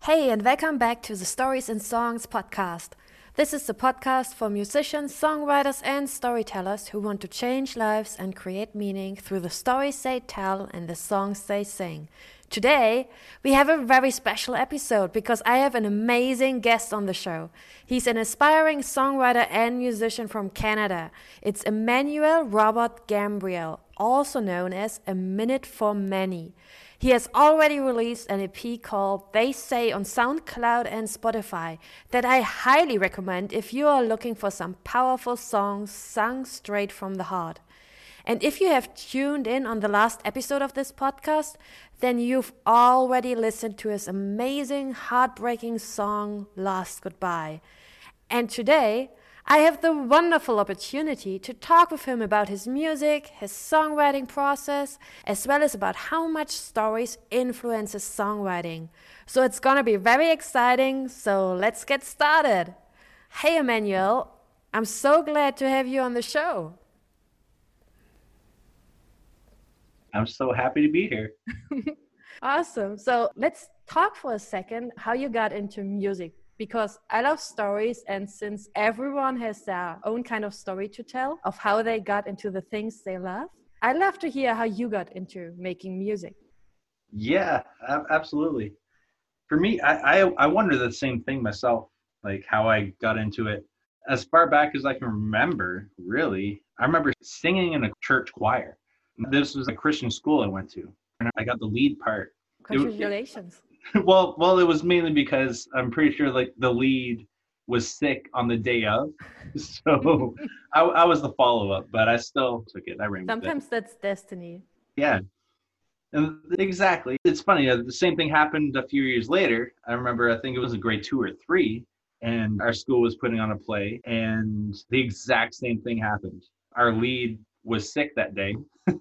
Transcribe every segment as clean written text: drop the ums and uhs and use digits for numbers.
Hey, and welcome back to the Stories and Songs podcast. This is the podcast for musicians, songwriters, and storytellers who want to change lives and create meaning through the stories they tell and the songs they sing. Today, we have a very special episode because I have an amazing guest on the show. He's an aspiring songwriter and musician from Canada. It's Emmanuel Robert Gambriel, also known as A Minute for Many. He has already released an EP called They Say on SoundCloud and Spotify that I highly recommend if you are looking for some powerful songs sung straight from the heart. And if you have tuned in on the last episode of this podcast, then you've already listened to his amazing, heartbreaking song, Last Goodbye. And today, I have the wonderful opportunity to talk with him about his music, his songwriting process, as well as about how much stories influence his songwriting. So it's gonna be very exciting, so let's get started. Hey Emmanuel, I'm so glad to have you on the show. I'm so happy to be here. Awesome. So let's talk for a second how you got into music. Because I love stories, and since everyone has their own kind of story to tell of how they got into the things they love, I'd love to hear how you got into making music. Yeah, absolutely. For me, I wonder the same thing myself, like how I got into it. As far back as I can remember, really, I remember singing in a church choir. This was a Christian school I went to, and I got the lead part. Congratulations. Well, it was mainly because I'm pretty sure like the lead was sick on the day of, so I was the follow-up, but I still took it. I ran with it. Sometimes that's destiny. Yeah, and exactly. It's funny. The same thing happened a few years later. I remember, I think it was in grade 2 or 3, and our school was putting on a play, and the exact same thing happened. Our lead was sick that day,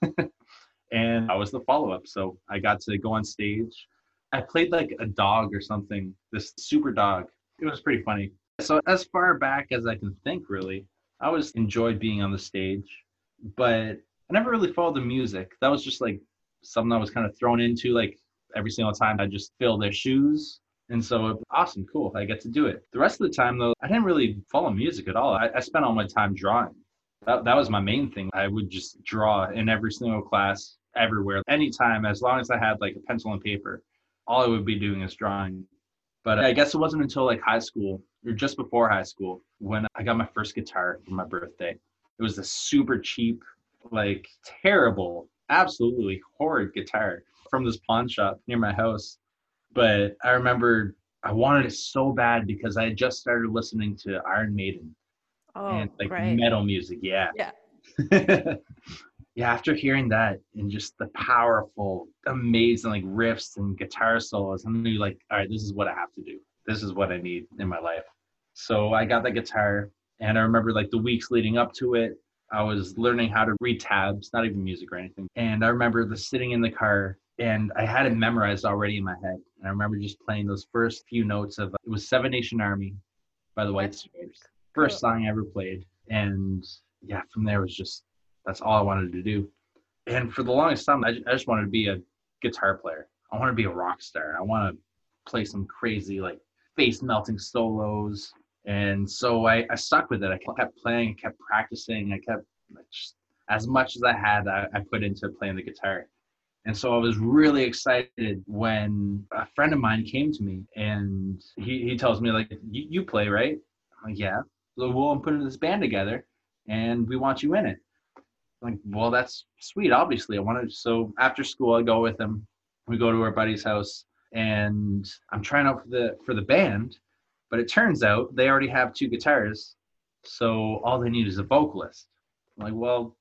and I was the follow-up, so I got to go on stage. I played like a dog or something, this super dog. It was pretty funny. So as far back as I can think, really, I always enjoyed being on the stage, but I never really followed the music. That was just like something I was kind of thrown into, like every single time I just fill their shoes. And so awesome, cool, I get to do it. The rest of the time though, I didn't really follow music at all. I spent all my time drawing. That was my main thing. I would just draw in every single class, everywhere, anytime, as long as I had like a pencil and paper. All I would be doing is drawing. But I guess it wasn't until like high school or just before high school when I got my first guitar for my birthday. It was a super cheap, like terrible, absolutely horrid guitar from this pawn shop near my house. But I remember I wanted it so bad because I had just started listening to Iron Maiden and like great. metal music. Yeah. Yeah. Yeah, after hearing that and just the powerful, amazing like riffs and guitar solos, I knew like, all right, this is what I have to do. This is what I need in my life. So I got the guitar, and I remember like the weeks leading up to it, I was learning how to read tabs, not even music or anything. And I remember sitting in the car, and I had it memorized already in my head. And I remember just playing those first few notes of, it was Seven Nation Army by the White Stripes. First song I ever played. And yeah, from there was just, that's all I wanted to do. And for the longest time, I just wanted to be a guitar player. I want to be a rock star. I want to play some crazy, like, face-melting solos. And so I stuck with it. I kept playing, I kept practicing. I kept, just, as much as I had, I put into playing the guitar. And so I was really excited when a friend of mine came to me, and he tells me, like, you play, right? I'm like, yeah. So, well, I'm putting this band together, and we want you in it. Like, well, that's sweet. Obviously, I wanted. So after school, I go with him. We go to our buddy's house, and I'm trying out for the band, but it turns out they already have 2 guitars, so all they need is a vocalist. I'm like, well,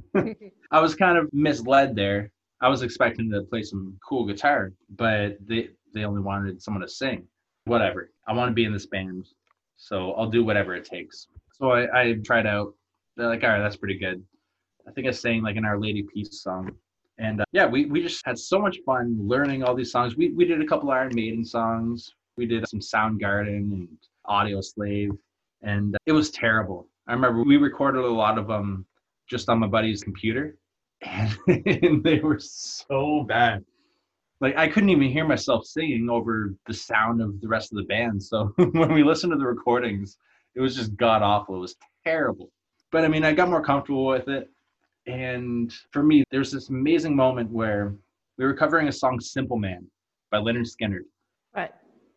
I was kind of misled there. I was expecting to play some cool guitar, but they only wanted someone to sing. Whatever. I want to be in this band, so I'll do whatever it takes. So I tried out. They're like, all right, that's pretty good. I think I sang like an Our Lady Peace song. And yeah, we just had so much fun learning all these songs. We did a couple Iron Maiden songs. We did some Soundgarden and Audio Slave. And it was terrible. I remember we recorded a lot of them just on my buddy's computer. And they were so bad. Like I couldn't even hear myself singing over the sound of the rest of the band. So when we listened to the recordings, it was just god awful. It was terrible. But I mean, I got more comfortable with it. And for me, there's this amazing moment where we were covering a song Simple Man by Leonard Skinner. Right.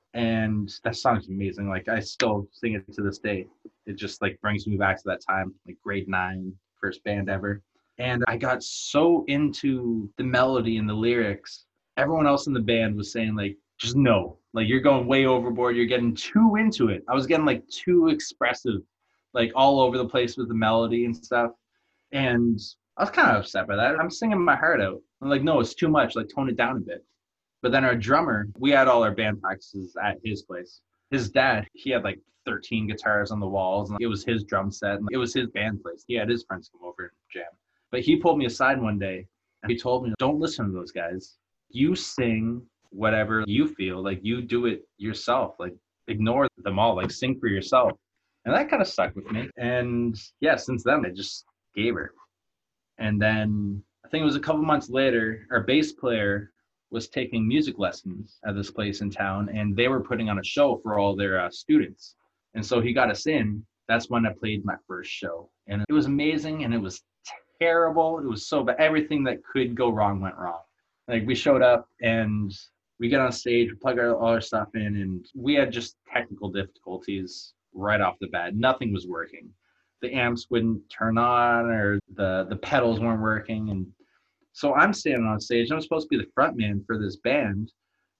And that song's amazing. Like I still sing it to this day. It just like brings me back to that time, like grade 9, first band ever. And I got so into the melody and the lyrics. Everyone else in the band was saying like, just no, like you're going way overboard. You're getting too into it. I was getting like too expressive, like all over the place with the melody and stuff. And I was kind of upset by that. I'm singing my heart out. I'm like, no, it's too much. Like tone it down a bit. But then our drummer, we had all our band practices at his place. His dad, he had like 13 guitars on the walls. And it was his drum set. And it was his band place. He had his friends come over and jam. But he pulled me aside one day and he told me, don't listen to those guys. You sing whatever you feel. Like you do it yourself. Like ignore them all. Like sing for yourself. And that kind of stuck with me. And yeah, since then, I just gave her. And then I think it was a couple months later, our bass player was taking music lessons at this place in town, and they were putting on a show for all their students. And so he got us in. That's when I played my first show. And it was amazing, and it was terrible. It was so bad. Everything that could go wrong went wrong. Like we showed up, and we got on stage, we plugged all our stuff in, and we had just technical difficulties right off the bat. Nothing was working. The amps wouldn't turn on, or the pedals weren't working. And so I'm standing on stage. I'm supposed to be the front man for this band,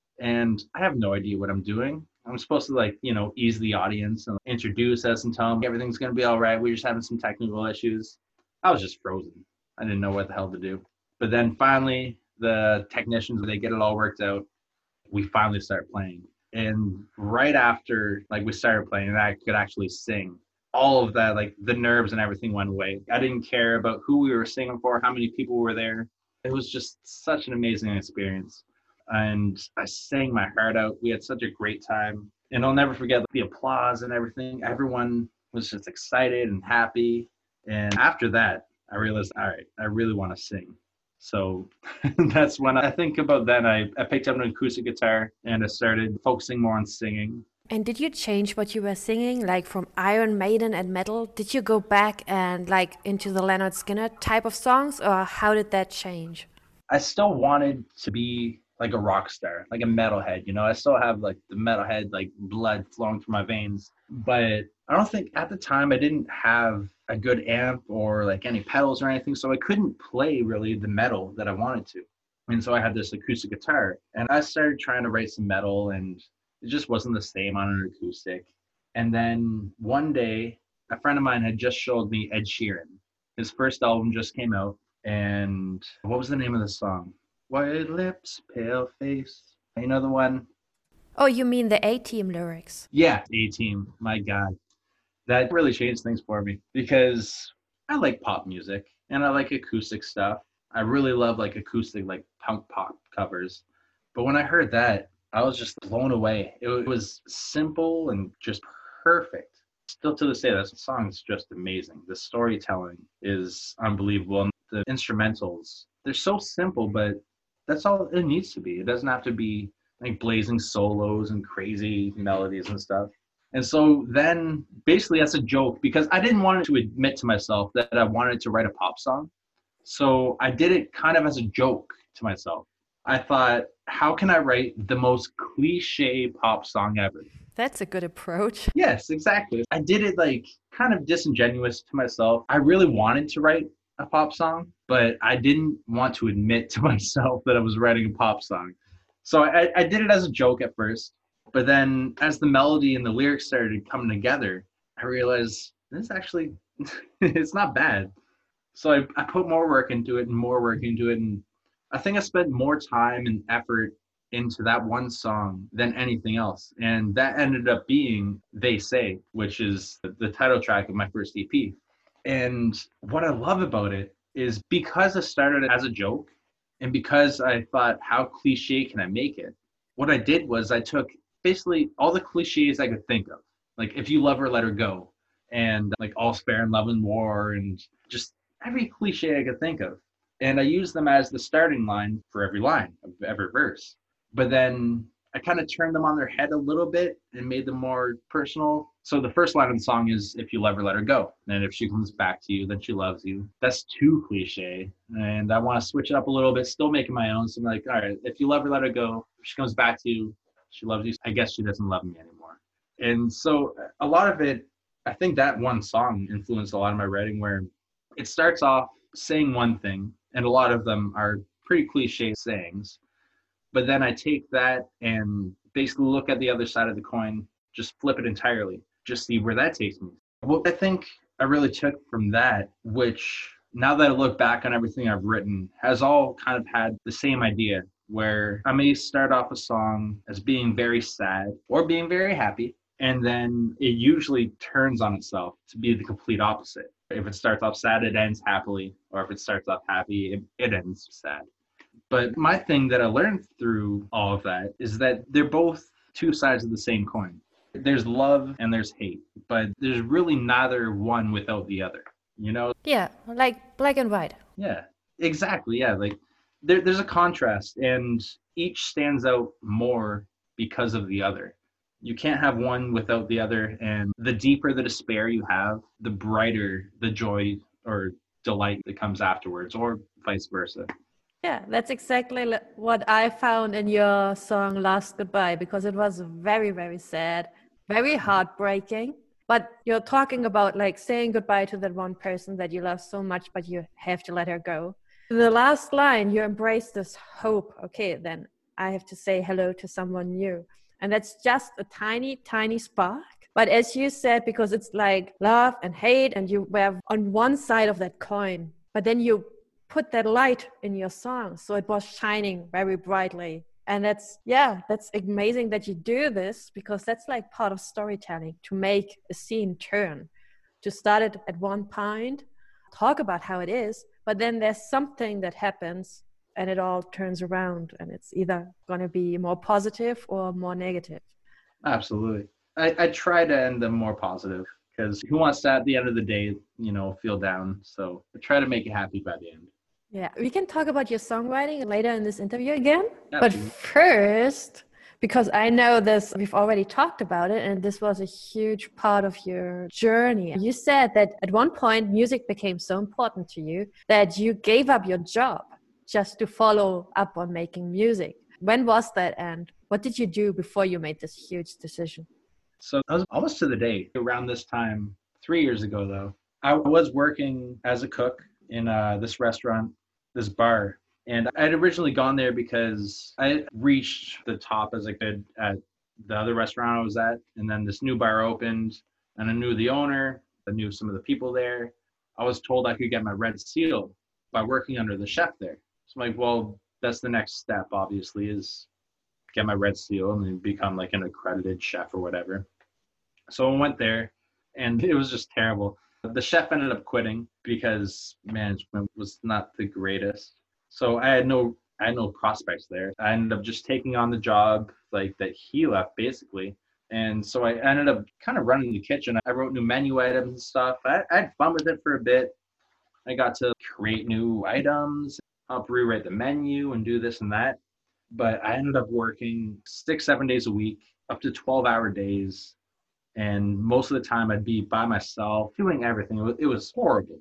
and I have no idea what I'm doing. I'm supposed to like, ease the audience and introduce us and tell them everything's going to be all right. We're just having some technical issues. I was just frozen. I didn't know what the hell to do. But then finally, the technicians, they get it all worked out. We finally start playing. And right after like we started playing and I could actually sing, all of that, like the nerves and everything went away. I didn't care about who we were singing for, how many people were there. It was just such an amazing experience. And I sang my heart out. We had such a great time. And I'll never forget the applause and everything. Everyone was just excited and happy. And after that, I realized, all right, I really want to sing. So that's when I think about then. I picked up an acoustic guitar and I started focusing more on singing. And did you change what you were singing, like from Iron Maiden and metal? Did you go back and like into the Leonard Skinner type of songs, or how did that change? I still wanted to be like a rock star, like a metalhead, I still have like the metalhead, like blood flowing through my veins. But I don't think at the time I didn't have a good amp or like any pedals or anything. So I couldn't play really the metal that I wanted to. And so I had this acoustic guitar and I started trying to write some metal, and it just wasn't the same on an acoustic. And then one day, a friend of mine had just showed me Ed Sheeran. His first album just came out. And what was the name of the song? White lips, pale face. You know the one? Oh, you mean the A-Team lyrics? Yeah, A-Team. My God. That really changed things for me because I like pop music and I like acoustic stuff. I really love like acoustic, like punk pop covers. But when I heard that, I was just blown away. It was simple and just perfect. Still to this day, that song is just amazing. The storytelling is unbelievable. And the instrumentals, they're so simple, but that's all it needs to be. It doesn't have to be like blazing solos and crazy melodies and stuff. And so then basically that's a joke because I didn't want to admit to myself that I wanted to write a pop song. So I did it kind of as a joke to myself. I thought, how can I write the most cliche pop song ever? That's a good approach. Yes, exactly. I did it like kind of disingenuous to myself. I really wanted to write a pop song, but I didn't want to admit to myself that I was writing a pop song. So I did it as a joke at first. But then as the melody and the lyrics started coming together, I realized this actually, it's not bad. So I put more work into it and more work into it. And I think I spent more time and effort into that one song than anything else. And that ended up being They Say, which is the title track of my first EP. And what I love about it is because I started it as a joke and because I thought, how cliche can I make it? What I did was I took basically all the cliches I could think of. Like If You Love Her, Let Her Go, and like All's Fair in Love and War, and just every cliche I could think of. And I used them as the starting line for every line of every verse. But then I kind of turned them on their head a little bit and made them more personal. So the first line of the song is, if you love her, let her go. And if she comes back to you, then she loves you. That's too cliche. And I want to switch it up a little bit, still making my own. So I'm like, all right, if you love her, let her go. If she comes back to you, she loves you. I guess she doesn't love me anymore. And so a lot of it, I think that one song influenced a lot of my writing, where it starts off saying one thing, and a lot of them are pretty cliche sayings. But then I take that and basically look at the other side of the coin, just flip it entirely, just see where that takes me. What I think I really took from that, which now that I look back on everything I've written, has all kind of had the same idea, where I may start off a song as being very sad or being very happy, and then it usually turns on itself to be the complete opposite. If it starts off sad, it ends happily, or if it starts off happy, it ends sad. But my thing that I learned through all of that is that they're both two sides of the same coin. There's love and there's hate, but there's really neither one without the other, you know? Yeah, like black and white. Yeah, exactly. Yeah, like there's a contrast, and each stands out more because of the other. You can't have one without the other, and the deeper the despair you have, the brighter the joy or delight that comes afterwards, or vice versa. Yeah, that's exactly what I found in your song Last Goodbye, because it was very, very sad, very heartbreaking. But you're talking about like saying goodbye to that one person that you love so much, but you have to let her go. The last line, you embrace this hope. Okay, then I have to say hello to someone new. And that's just a tiny, tiny spark. But as you said, because it's like love and hate, and you were on one side of that coin, but then you put that light in your song, so it was shining very brightly. And that's amazing that you do this, because that's like part of storytelling, to make a scene turn, to start it at one point, talk about how it is, but then there's something that happens and it all turns around, and it's either going to be more positive or more negative. Absolutely. I try to end them more positive, because who wants to, at the end of the day, feel down? So I try to make it happy by the end. Yeah, we can talk about your songwriting later in this interview again. Absolutely. But first, because I know this, we've already talked about it, and this was a huge part of your journey. You said that at one point, music became so important to you that you gave up your job just to follow up on making music. When was that, and what did you do before you made this huge decision? So that was almost to the day. Around this time, 3 years ago, though, I was working as a cook in this restaurant, this bar. And I had originally gone there because I had reached the top as I could at the other restaurant I was at. And then this new bar opened, and I knew the owner. I knew some of the people there. I was told I could get my red seal by working under the chef there. So I'm like, well, that's the next step, obviously, is get my red seal and then become like an accredited chef or whatever. So I went there, and it was just terrible. The chef ended up quitting because management was not the greatest. So I had no prospects there. I ended up just taking on the job like that he left, basically. And so I ended up kind of running the kitchen. I wrote new menu items and stuff. I had fun with it for a bit. I got to create new items, help rewrite the menu and do this and that. But I ended up working 6-7 days a week, up to 12-hour days. And most of the time I'd be by myself doing everything. It was horrible.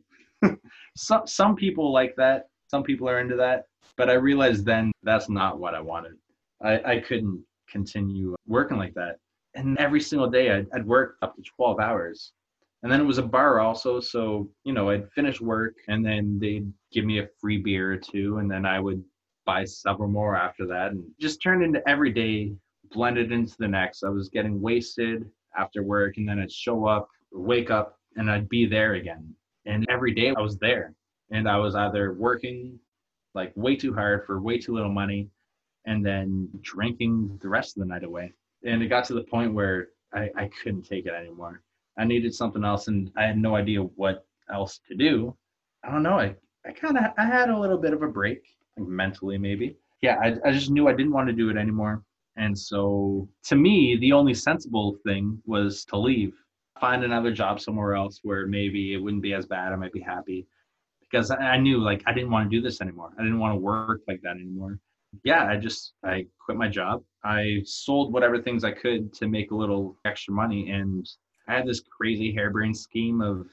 Some people like that. Some people are into that. But I realized then that's not what I wanted. I couldn't continue working like that. And every single day I'd work up to 12 hours. And then it was a bar also. So, I'd finish work, and then they'd give me a free beer or two. And then I would buy several more after that. And just turned into every day, blended into the next. I was getting wasted after work, and then I'd show up, wake up, and I'd be there again. And every day I was there, and I was either working like way too hard for way too little money, and then drinking the rest of the night away. And it got to the point where I couldn't take it anymore. I needed something else, and I had no idea what else to do. I don't know. I had a little bit of a break, like mentally maybe. Yeah, I just knew I didn't want to do it anymore. And so to me, the only sensible thing was to leave, find another job somewhere else where maybe it wouldn't be as bad. I might be happy, because I knew like I didn't want to do this anymore. I didn't want to work like that anymore. Yeah, I quit my job. I sold whatever things I could to make a little extra money, and I had this crazy harebrained scheme of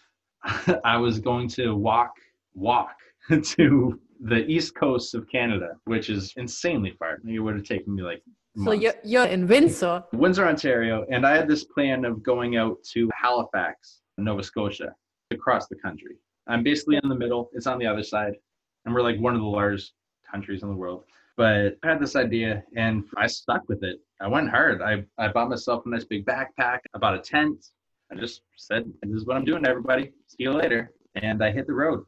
I was going to walk to the east coast of Canada, which is insanely far. It would have taken me like So months. you're in Windsor. Windsor, Ontario, and I had this plan of going out to Halifax, Nova Scotia, across the country. I'm basically in the middle. It's on the other side, and we're like one of the largest countries in the world. But I had this idea, and I stuck with it. I went hard. I bought myself a nice big backpack. I bought a tent. I just said, "This is what I'm doing, everybody. See you later." And I hit the road.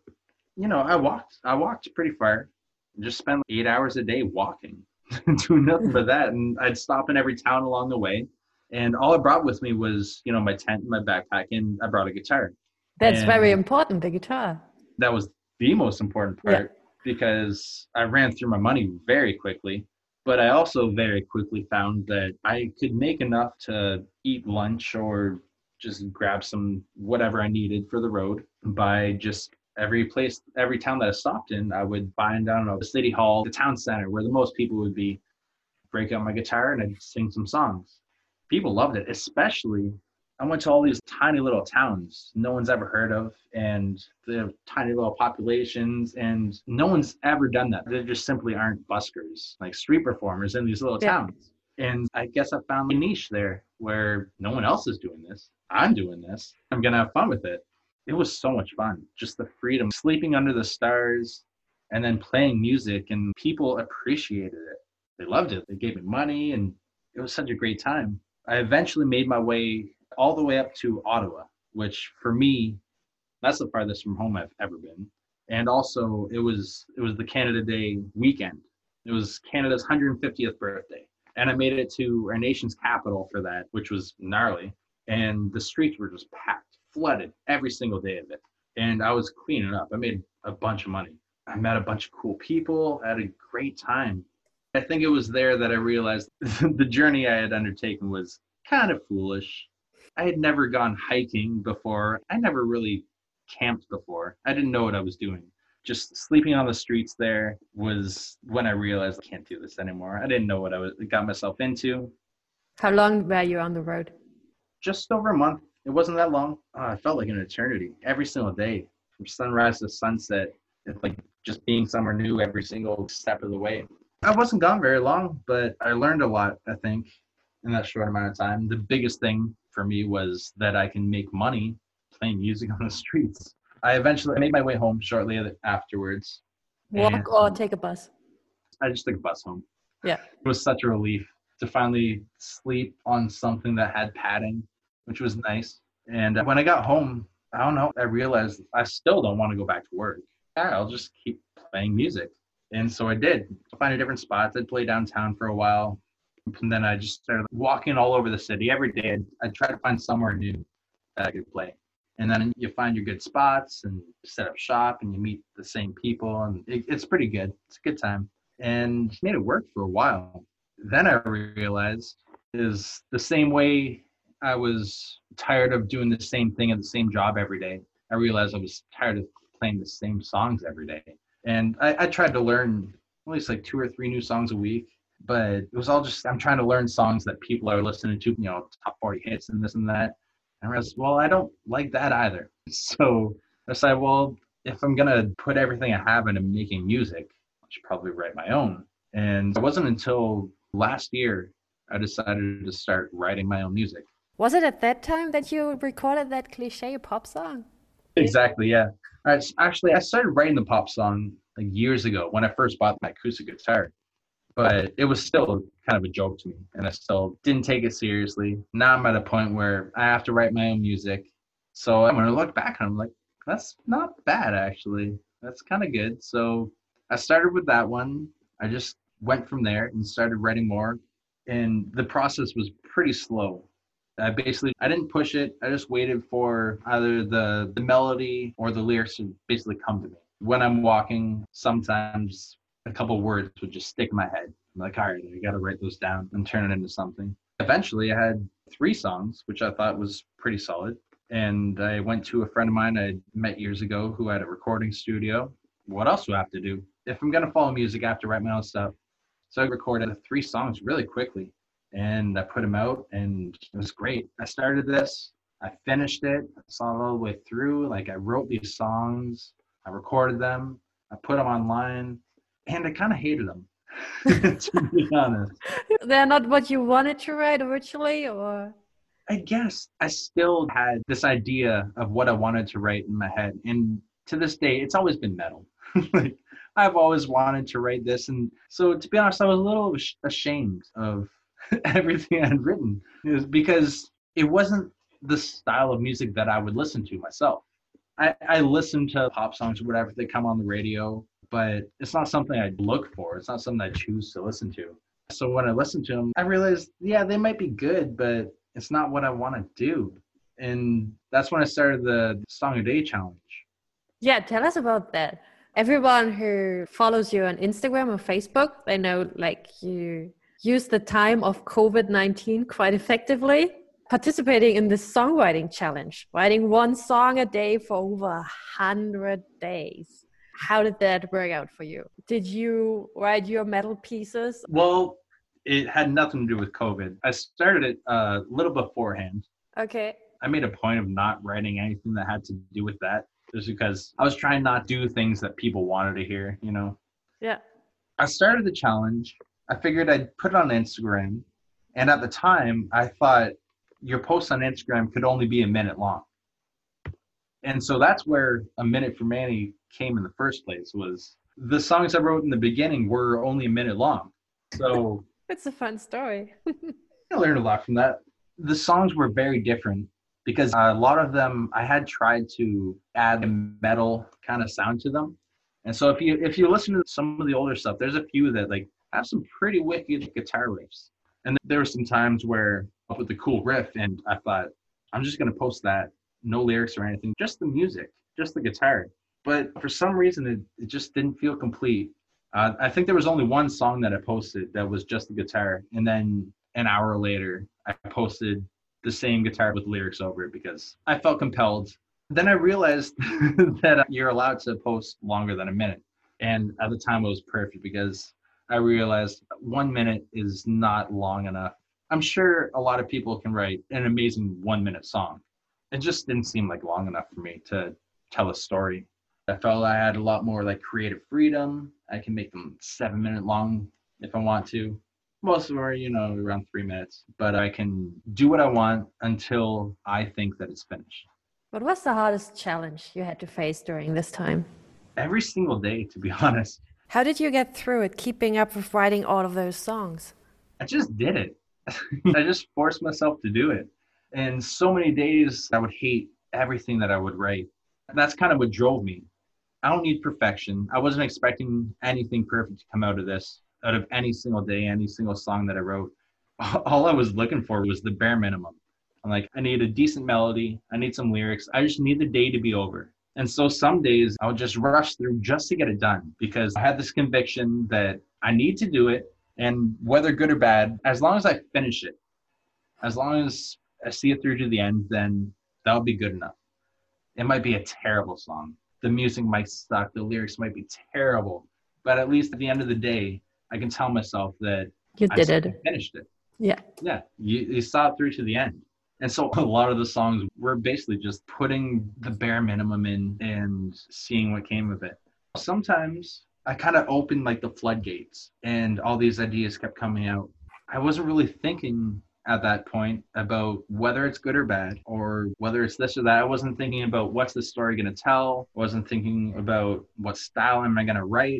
I walked. I walked pretty far. Just spent 8 hours a day walking, doing nothing but that. And I'd stop in every town along the way. And all I brought with me was, my tent, my backpack, and I brought a guitar. That's And very important, the guitar. that was the most important part because I ran through my money very quickly. But I also very quickly found that I could make enough to eat lunch or just grab some whatever I needed for the road by just every town that I stopped in, I would find, I don't know, the city hall, the town center where the most people would be, break out my guitar and I'd sing some songs. People loved it, especially I went to all these tiny little towns no one's ever heard of, and they have tiny little populations, and no one's ever done that. There just simply aren't buskers, like street performers in these little towns. And I guess I found a niche there where no one else is doing this. I'm doing this. I'm going to have fun with it. It was so much fun. Just the freedom, sleeping under the stars and then playing music, and people appreciated it. They loved it. They gave me money, and it was such a great time. I eventually made my way all the way up to Ottawa, which for me, that's the farthest from home I've ever been. And also it was the Canada Day weekend. It was Canada's 150th birthday. And I made it to our nation's capital for that, which was gnarly. And the streets were just packed, flooded every single day of it. And I was cleaning up. I made a bunch of money. I met a bunch of cool people. I had a great time. I think it was there that I realized the journey I had undertaken was kind of foolish. I had never gone hiking before. I never really camped before. I didn't know what I was doing. Just sleeping on the streets there was when I realized I can't do this anymore. I didn't know what got myself into. How long were you on the road? Just over a month. It wasn't that long. It felt like an eternity. Every single day, from sunrise to sunset, it's like just being somewhere new every single step of the way. I wasn't gone very long, but I learned a lot, I think, in that short amount of time. The biggest thing for me was that I can make money playing music on the streets. I eventually made my way home shortly afterwards. Walk or take a bus? I just took a bus home. Yeah. It was such a relief to finally sleep on something that had padding, which was nice. And when I got home, I don't know, I realized I still don't want to go back to work. Yeah, I'll just keep playing music. And so I did. Find a different spots. I'd play downtown for a while. And then I just started walking all over the city every day. I'd try to find somewhere new that I could play. And then you find your good spots and set up shop and you meet the same people. And it's pretty good. It's a good time. And made it work for a while. Then I realized is the same way I was tired of doing the same thing at the same job every day. I realized I was tired of playing the same songs every day. And I tried to learn at least like 2 or 3 new songs a week. But it was all just, I'm trying to learn songs that people are listening to, top 40 hits and this and that. And I realized, well, I don't like that either. So I decided, well, if I'm going to put everything I have into making music, I should probably write my own. And it wasn't until last year I decided to start writing my own music. Was it at that time that you recorded that cliche pop song? Exactly, yeah. Actually, I started writing the pop song like years ago when I first bought my acoustic guitar. But it was still kind of a joke to me, and I still didn't take it seriously. Now I'm at a point where I have to write my own music. So when I look back on it, I'm like, that's not bad, actually. That's kind of good. So I started with that one. I just went from there and started writing more. And the process was pretty slow. I didn't push it. I just waited for either the melody or the lyrics to basically come to me. When I'm walking, sometimes a couple words would just stick in my head. I'm like, all right, I got to write those down and turn it into something. Eventually, I had 3 songs, which I thought was pretty solid. And I went to a friend of mine I met years ago who had a recording studio. What else do I have to do? If I'm going to follow music, I have to write my own stuff. So I recorded 3 songs really quickly and I put them out and it was great. I started this, I finished it, I saw it all the way through. Like I wrote these songs, I recorded them, I put them online, and I kind of hated them, to be honest. They're not what you wanted to write originally, or? I guess I still had this idea of what I wanted to write in my head. And to this day, it's always been metal. Like I've always wanted to write this. And so to be honest, I was a little ashamed of everything I had written. It was because it wasn't the style of music that I would listen to myself. I listen to pop songs or whatever that come on the radio, but it's not something I look for. It's not something I choose to listen to. So when I listened to them, I realized, yeah, they might be good, but it's not what I want to do. And that's when I started the Song a Day challenge. Yeah, tell us about that. Everyone who follows you on Instagram or Facebook, they know like you use the time of COVID-19 quite effectively, participating in this songwriting challenge, writing 1 song a day for over 100 days. How did that work out for you? Did you write your metal pieces? Well, it had nothing to do with COVID. I started it a little beforehand. Okay. I made a point of not writing anything that had to do with that, just because I was trying not to do things that people wanted to hear, you know? Yeah. I started the challenge. I figured I'd put it on Instagram. And at the time, I thought your post on Instagram could only be a minute long. And so that's where A Minute for Manny came in the first place, was the songs I wrote in the beginning were only a minute long. So it's a fun story. I learned a lot from that. The songs were very different because a lot of them I had tried to add a metal kind of sound to them. And so if you listen to some of the older stuff, there's a few that like have some pretty wicked guitar riffs. And there were some times where I put the cool riff and I thought, I'm just going to post that. No lyrics or anything, just the music, just the guitar. But for some reason, it just didn't feel complete. I think there was only 1 song that I posted that was just the guitar. And then an hour later, I posted the same guitar with lyrics over it because I felt compelled. Then I realized that you're allowed to post longer than a minute. And at the time, it was perfect because I realized 1 minute is not long enough. I'm sure a lot of people can write an amazing 1-minute song. It just didn't seem like long enough for me to tell a story. I felt I had a lot more like creative freedom. I can make them 7-minute long if I want to. Most of them are, around 3 minutes, but I can do what I want until I think that it's finished. What was the hardest challenge you had to face during this time? Every single day, to be honest. How did you get through it, keeping up with writing all of those songs? I just did it. I just forced myself to do it. And so many days I would hate everything that I would write. That's kind of what drove me. I don't need perfection. I wasn't expecting anything perfect to come out of this, out of any single day, any single song that I wrote. All I was looking for was the bare minimum. I'm like, I need a decent melody. I need some lyrics. I just need the day to be over. And so some days I would just rush through just to get it done because I had this conviction that I need to do it. And whether good or bad, as long as I finish it, as long as I see it through to the end, then that'll be good enough. It might be a terrible song. The music might suck. The lyrics might be terrible. But at least at the end of the day, I can tell myself that you did it. Finished it. Yeah. Yeah. You saw it through to the end. And so a lot of the songs were basically just putting the bare minimum in and seeing what came of it. Sometimes I kind of opened like the floodgates and all these ideas kept coming out. I wasn't really thinking at that point about whether it's good or bad or whether it's this or that. I wasn't thinking about what's the story going to tell. I wasn't thinking about what style am I going to write.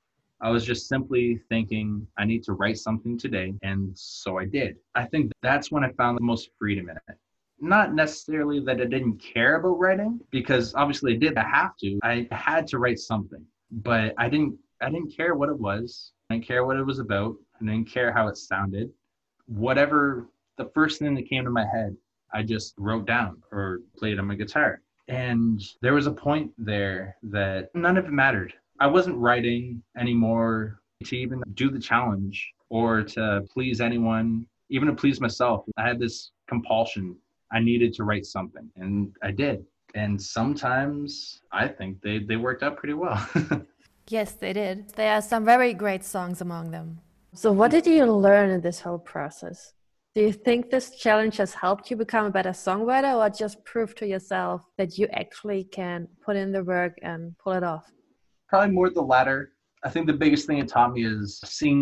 I was just simply thinking I need to write something today. And so I did. I think that's when I found the most freedom in it. Not necessarily that I didn't care about writing, because obviously I did. I have to. I had to write something, but I didn't care what it was. I didn't care what it was about. I didn't care how it sounded. Whatever the first thing that came to my head, I just wrote down or played on my guitar. And there was a point there that none of it mattered. I wasn't writing anymore to even do the challenge or to please anyone, even to please myself. I had this compulsion. I needed to write something, and I did. And sometimes I think they worked out pretty well. Yes, they did. There are some very great songs among them. So what did you learn in this whole process? Do you think this challenge has helped you become a better songwriter, or just prove to yourself that you actually can put in the work and pull it off? Probably more the latter. I think the biggest thing it taught me is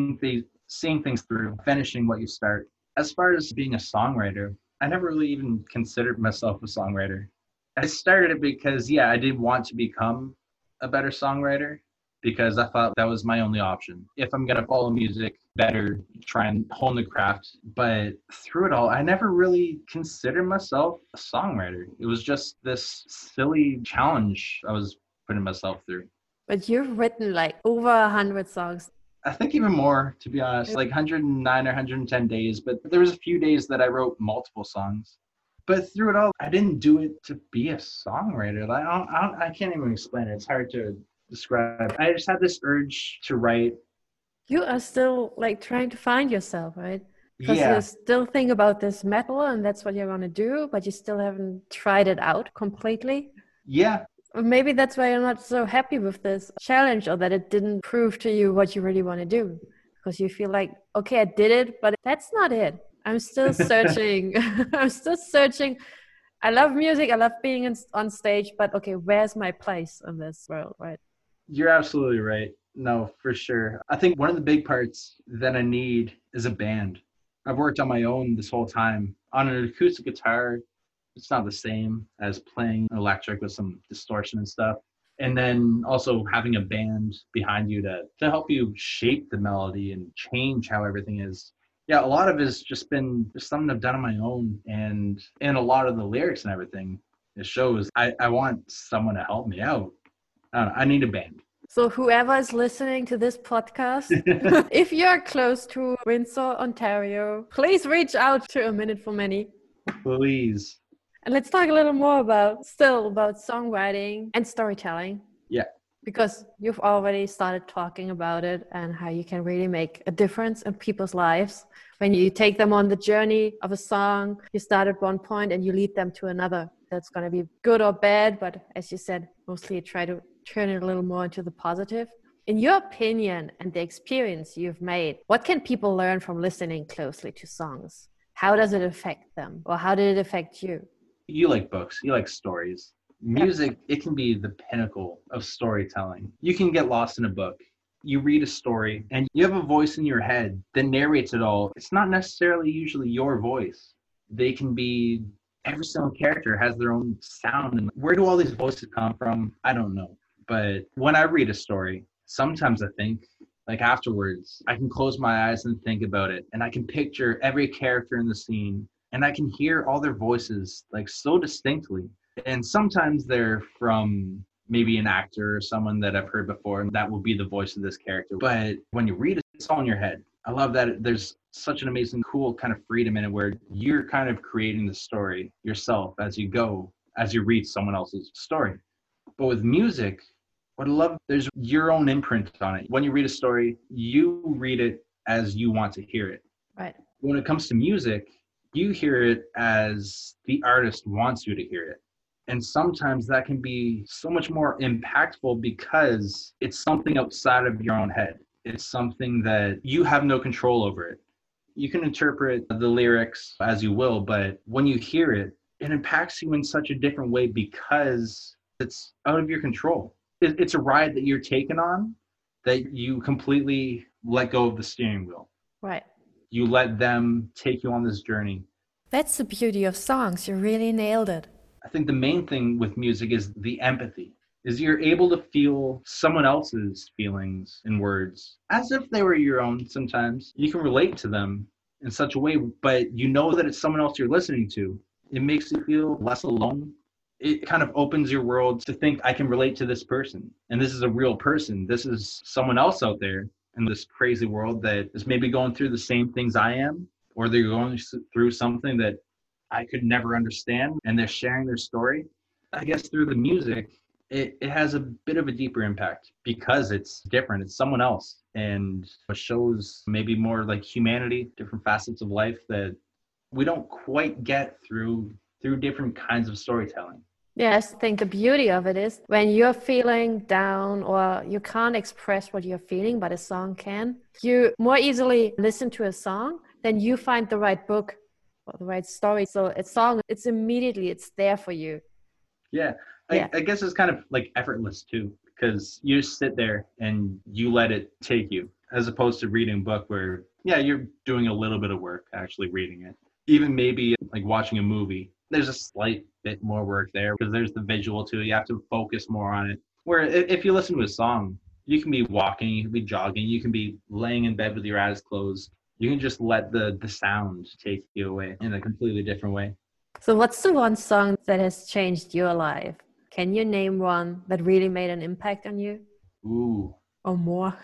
seeing things through, finishing what you start. As far as being a songwriter, I never really even considered myself a songwriter. I started it because, yeah, I did want to become a better songwriter because I thought that was my only option. If I'm going to follow music, better try and hone the craft. But through it all, I never really considered myself a songwriter. It was just this silly challenge I was putting myself through. But you've written like over 100 songs. I think even more, to be honest, like 109 or 110 days. But there was a few days that I wrote multiple songs. But through it all, I didn't do it to be a songwriter. Like, I can't even explain it. It's hard to describe. I just had this urge to write. You are still like trying to find yourself, right? Because you Yeah, still think about this metal and that's what you're going to do, but you still haven't tried it out completely. yeah, Or maybe that's why you're not so happy with this challenge, or that it didn't prove to you what you really want to do. Because you feel like, okay, I did it, but that's not it. I'm still searching. I'm still searching. I love music. I love being on stage, but okay, where's my place in this world, right? you're absolutely right. No, for sure. I think one of the big parts that I need is a band. I've worked on my own this whole time. On an acoustic guitar, it's not the same as playing electric with some distortion and stuff. And then also having a band behind you to help you shape the melody and change how everything is. Yeah, a lot of it has just been just something I've done on my own. And in a lot of the lyrics and everything, it shows I want someone to help me out. I don't know, I need a band. So whoever is listening to this podcast, if you're close to Windsor, Ontario, please reach out to A Minute for Many. Please. And let's talk a little more about songwriting and storytelling. Yeah. Because you've already started talking about it and how you can really make a difference in people's lives. When you take them on the journey of a song, you start at one point and you lead them to another. That's going to be good or bad, but as you said, mostly try to turn it a little more into the positive. In your opinion and the experience you've made, what can people learn from listening closely to songs? How does it affect them, or how did it affect you? You like books, you like stories. Music, it can be the pinnacle of storytelling. You can get lost in a book. You read a story and you have a voice in your head that narrates it all. It's not necessarily usually your voice. They can be, every single character has their own sound. And where do all these voices come from? I don't know. But when I read a story, sometimes I think, like afterwards, I can close my eyes and think about it. And I can picture every character in the scene. And I can hear all their voices like so distinctly. And sometimes they're from maybe an actor or someone that I've heard before, and that will be the voice of this character. But when you read it, it's all in your head. I love that there's such an amazing, cool kind of freedom in it where you're kind of creating the story yourself as you go, as you read someone else's story. But with music, what I love, there's your own imprint on it. When you read a story, you read it as you want to hear it. Right. When it comes to music, you hear it as the artist wants you to hear it. And sometimes that can be so much more impactful because it's something outside of your own head. It's something that you have no control over it. You can interpret the lyrics as you will, but when you hear it, it impacts you in such a different way because it's out of your control. It's a ride that you're taking on that you completely let go of the steering wheel. Right. You let them take you on this journey. That's the beauty of songs. You really nailed it. I think the main thing with music is the empathy, is you're able to feel someone else's feelings in words as if they were your own sometimes. You can relate to them in such a way, but you know that it's someone else you're listening to. It makes you feel less alone. It kind of opens your world to think, I can relate to this person, and this is a real person. This is someone else out there in this crazy world that is maybe going through the same things I am, or they're going through something that I could never understand, and they're sharing their story. I guess through the music, it has a bit of a deeper impact because it's different. It's someone else, and it shows maybe more like humanity, different facets of life that we don't quite get through different kinds of storytelling. Yes, I think the beauty of it is when you're feeling down or you can't express what you're feeling, but a song can, you more easily listen to a song than you find the right book or the right story. So a song, it's there for you. Yeah, Yeah. I guess it's kind of like effortless too, because you just sit there and you let it take you, as opposed to reading a book where, yeah, you're doing a little bit of work actually reading it. Even maybe like watching a movie, there's a slight bit more work there because there's the visual too. You have to focus more on it. Where if you listen to a song, you can be walking, you can be jogging, you can be laying in bed with your eyes closed. You can just let the sound take you away in a completely different way. So what's the one song that has changed your life? Can you name one that really made an impact on you Ooh. or more?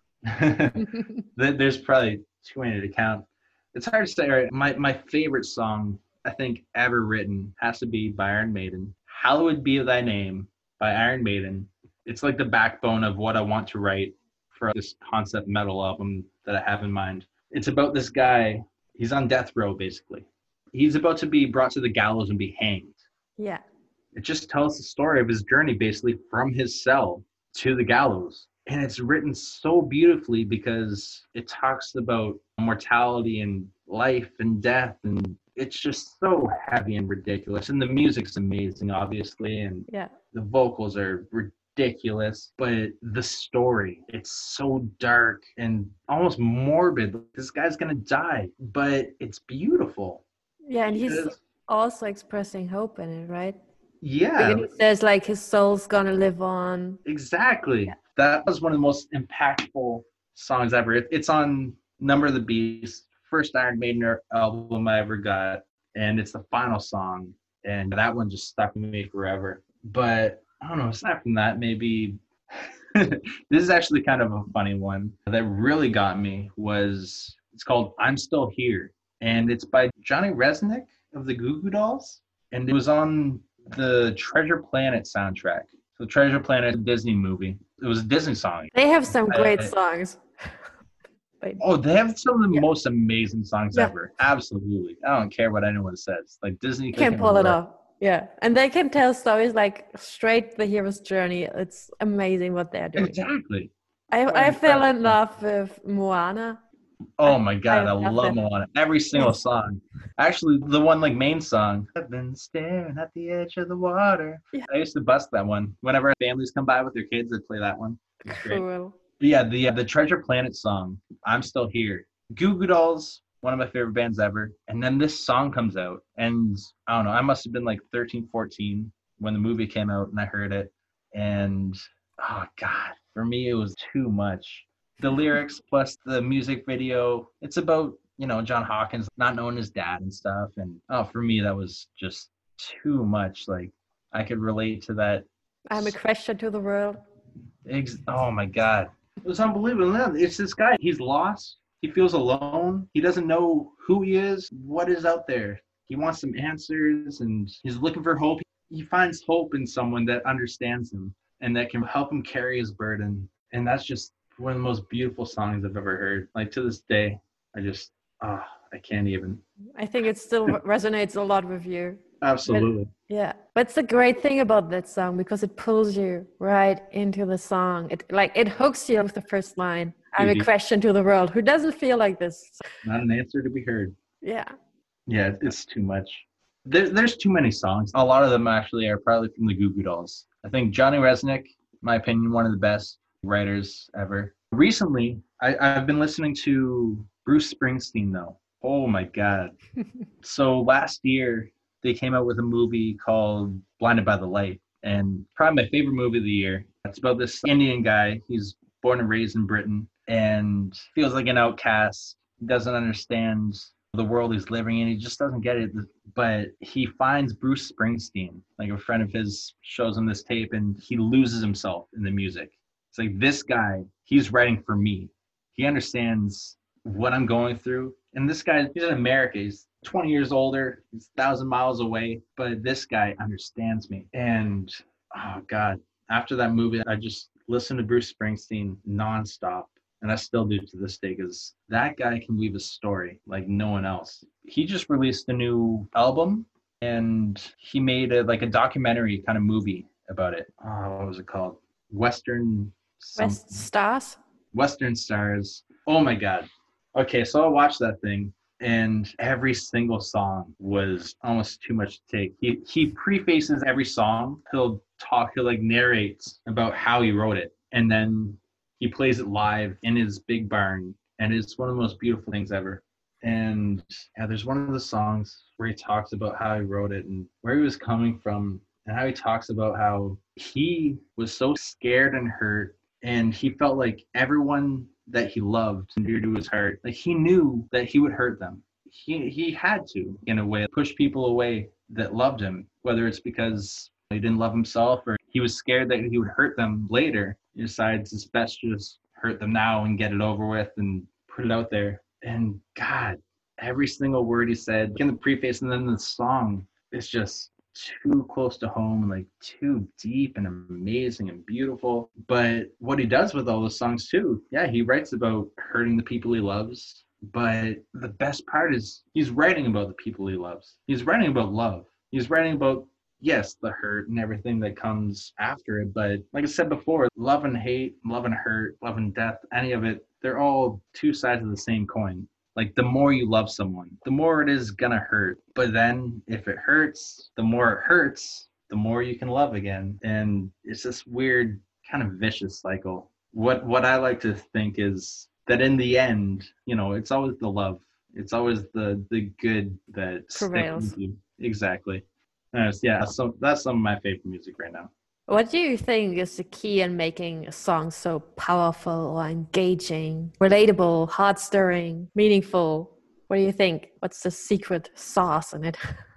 There's probably too many to count. It's hard to say. Right? My favorite song I think ever written has to be by Iron Maiden. "Hallowed Be Thy Name" by Iron Maiden. It's like the backbone of what I want to write for this concept metal album that I have in mind. It's about this guy. He's on death row basically. He's about to be brought to the gallows and be hanged. Yeah. It just tells the story of his journey basically from his cell to the gallows. And it's written so beautifully because it talks about mortality and life and death. And it's just so heavy and ridiculous. And the music's amazing, obviously. And Yeah. the vocals are ridiculous. But the story, it's so dark and almost morbid. This guy's going to die, but it's beautiful. Yeah, and he's Because, also expressing hope in it, right? yeah, Because he says like his soul's gonna live on. exactly. Yeah. That was one of the most impactful songs ever. It's on Number of the Beast, first Iron Maiden album I ever got, and it's the final song. And that one just stuck with me forever. But I don't know, aside from that, maybe this is actually kind of a funny one that really got me was it's called "I'm Still Here," and it's by Johnny Resnick of the Goo Goo Dolls, and it was on the Treasure Planet soundtrack. So Treasure Planet, a Disney movie. It was a Disney song. They have some great Uh, songs. But oh, they have some of the yeah, most amazing songs yeah, ever. Absolutely. I don't care what anyone says. Like Disney, you they can can pull it write. off. Yeah, and they can tell stories like straight the hero's journey. It's amazing what they're doing. Exactly. Oh, I fell in incredible. love with Moana. Oh my God, I love love that. Moana. Every single Yes. song. Actually, the one like main song. I've been staring at the edge of the water. Yeah. I used to bust that one. Whenever families come by with their kids, they'd play that one. It's great. Cool. But yeah, the Treasure Planet song, "I'm Still Here." Goo Goo Dolls, one of my favorite bands ever. And then this song comes out. And I don't know, I must have been like 13, 14 when the movie came out and I heard it. And oh God, for me, it was too much. The lyrics plus the music video, it's about, John Hawkins not knowing his dad and stuff. And oh, for me, that was just too much. Like I could relate to that. I'm a question to the world. Oh my God. It was unbelievable. It's this guy. He's lost. He feels alone. He doesn't know who he is, what is out there. He wants some answers and he's looking for hope. He finds hope in someone that understands him and that can help him carry his burden. And that's just one of the most beautiful songs I've ever heard. Like to this day, I can't even. I think it still resonates a lot with you. But Absolutely. yeah, but it's the great thing about that song because it pulls you right into the song. It hooks you with the first line. I'm a question to the world. Who doesn't feel like this? Not an answer to be heard. Yeah. Yeah, it's too much. There's too many songs. A lot of them actually are probably from the Goo Goo Dolls. I think Johnny Resnick, in my opinion, one of the best writers ever. Recently, I've been listening to Bruce Springsteen, though. Oh my God. So last year, they came out with a movie called Blinded by the Light, and probably my favorite movie of the year. It's about this Indian guy. He's born and raised in Britain and feels like an outcast, doesn't understand the world he's living in. He just doesn't get it. But he finds Bruce Springsteen, like a friend of his shows him this tape, and he loses himself in the music. It's like this guy, he's writing for me. He understands what I'm going through. And this guy, he's in America. He's 20 years older. He's 1,000 miles away. But this guy understands me. And oh God, after that movie, I just listened to Bruce Springsteen nonstop. And I still do to this day because that guy can weave a story like no one else. He just released a new album and he made a documentary kind of movie about it. Oh, what was it called? Western West something. Stars. Western Stars. Oh my God. Okay, so I watched that thing, and every single song was almost too much to take. He prefaces every song. He'll like narrates about how he wrote it, and then he plays it live in his big barn, and it's one of the most beautiful things ever. And yeah, there's one of the songs where he talks about how he wrote it and where he was coming from, and how he talks about how he was so scared and hurt, and he felt like everyone that he loved and dear to his heart, like he knew that he would hurt them. He had to, in a way, push people away that loved him, whether it's because he didn't love himself or he was scared that he would hurt them later. He decides it's best to just hurt them now and get it over with and put it out there. And God, every single word he said in the preface and then the song is just too close to home, like too deep and amazing and beautiful. But what he does with all those songs too, yeah, he writes about hurting the people he loves. But the best part is he's writing about the people he loves. He's writing about love. He's writing about, yes, the hurt and everything that comes after it. But like I said before, love and hate, love and hurt, love and death, any of it, they're all two sides of the same coin. Like the more you love someone, the more it is gonna hurt. But then if it hurts, the more it hurts, the more you can love again. And it's this weird kind of vicious cycle. What I like to think is that in the end, it's always the love. It's always the good that Prevails. sticks with you. Exactly. Yeah, so that's some of my favorite music right now. What do you think is the key in making a song so powerful or engaging, relatable, heart-stirring, meaningful? What do you think? What's the secret sauce in it?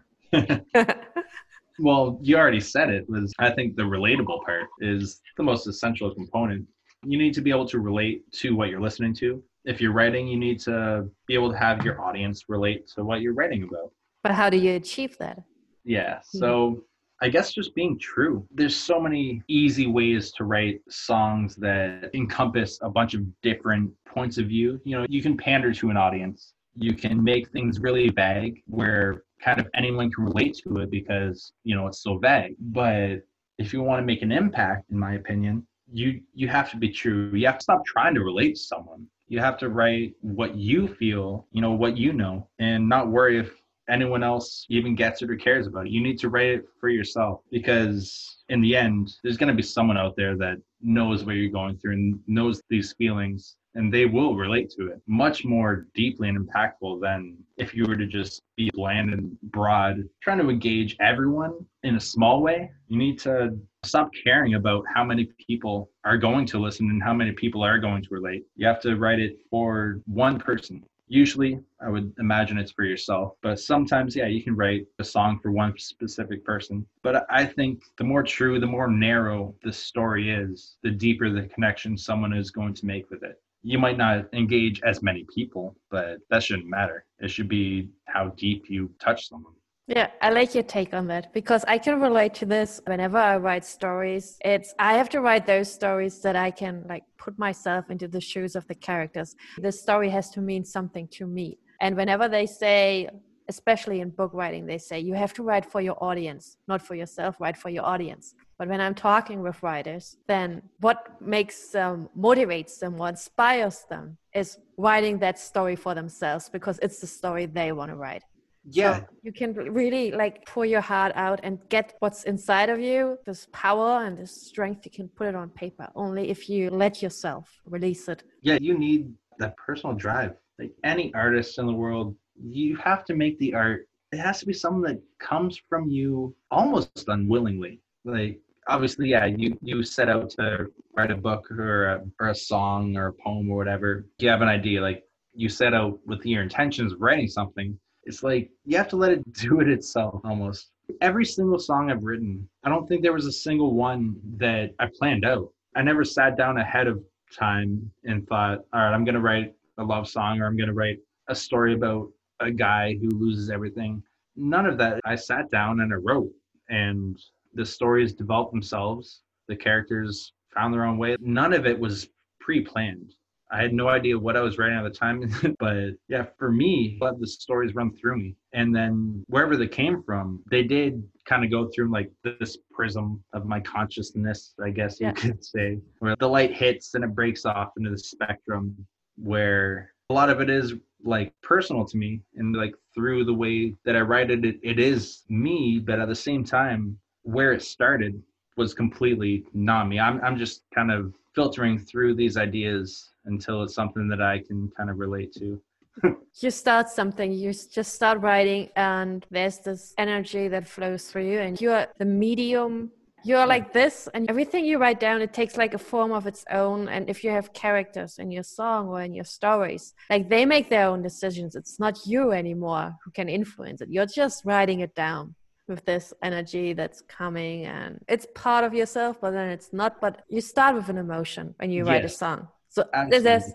Well, you already said it. I think the relatable part is the most essential component. You need to be able to relate to what you're listening to. If you're writing, you need to be able to have your audience relate to what you're writing about. But how do you achieve that? Yeah, so I guess just being true. There's so many easy ways to write songs that encompass a bunch of different points of view. You can pander to an audience. You can make things really vague where kind of anyone can relate to it because, it's so vague. But if you want to make an impact, in my opinion, you have to be true. You have to stop trying to relate to someone. You have to write what you feel, what you know, and not worry if anyone else even gets it or cares about it. You need to write it for yourself because in the end, there's going to be someone out there that knows what you're going through and knows these feelings, and they will relate to it much more deeply and impactful than if you were to just be bland and broad, trying to engage everyone in a small way. You need to stop caring about how many people are going to listen and how many people are going to relate. You have to write it for one person. Usually, I would imagine it's for yourself, but sometimes, yeah, you can write a song for one specific person. But I think the more true, the more narrow the story is, the deeper the connection someone is going to make with it. You might not engage as many people, but that shouldn't matter. It should be how deep you touch someone. Yeah, I like your take on that because I can relate to this. Whenever I write stories, I have to write those stories that I can put myself into the shoes of the characters. The story has to mean something to me. And whenever they say, especially in book writing, they say you have to write for your audience, not for yourself, write for your audience. But when I'm talking with writers, then what makes them, motivates them, what inspires them is writing that story for themselves because it's the story they want to write. Yeah. So you can really pour your heart out and get what's inside of you, this power and this strength. You can put it on paper only if you let yourself release it. Yeah, you need that personal drive. Like any artist in the world, you have to make the art. It has to be something that comes from you almost unwillingly. Like obviously, yeah, you set out to write a book or a song or a poem or whatever. You have an idea, like you set out with your intentions of writing something. It's like you have to let it do it itself almost. Every single song I've written, I don't think there was a single one that I planned out. I never sat down ahead of time and thought, all right, I'm going to write a love song or I'm going to write a story about a guy who loses everything. None of that. I sat down and I wrote, and the stories developed themselves. The characters found their own way. None of it was pre-planned. I had no idea what I was writing at the time. But yeah, for me, let the stories run through me. And then wherever they came from, they did kind of go through like this prism of my consciousness, I guess you could say, where the light hits and it breaks off into the spectrum, where a lot of it is like personal to me, and like through the way that I write it, it is me, but at the same time, where it started was completely not me. I'm just kind of filtering through these ideas until it's something that I can kind of relate to. You start something, you just start writing, and there's this energy that flows through you, and you're the medium. You're like this, and everything you write down, it takes like a form of its own. And if you have characters in your song or in your stories, like they make their own decisions. It's not you anymore who can influence it. You're just writing it down with this energy that's coming, and it's part of yourself, but then it's not. But you start with an emotion when you write a song. So there's,